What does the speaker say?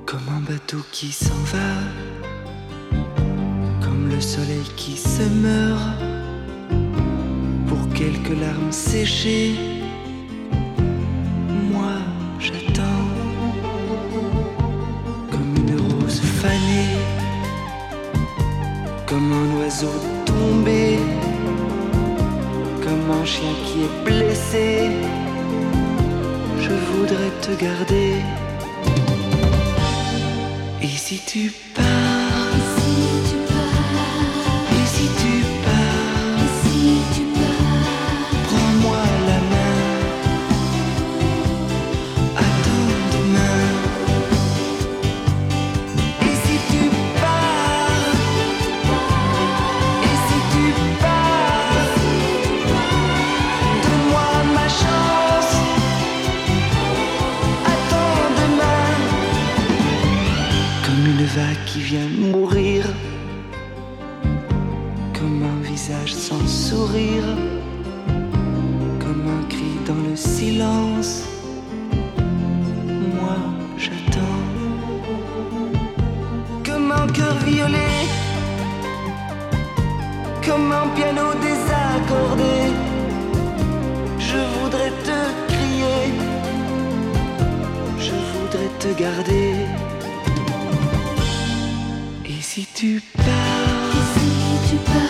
Comme un bateau qui s'en va, comme le soleil qui se meurt, pour quelques larmes séchées, moi j'attends. Comme une rose fanée, comme un oiseau tombé, comme un chien qui est blessé, je voudrais te garder. Et si tu pars, et si tu pars, et si tu pars, et si tu pars, prends-moi la main, attends demain. Et si tu pars, et si tu pars, donne-moi ma chance, attends demain. Comme une vague qui vient mourir, comme un visage sans sourire, comme un cri dans le silence, moi j'attends. Comme un cœur violet, comme un piano désaccordé, je voudrais te crier, je voudrais te garder. Et si tu pars, et si tu pars,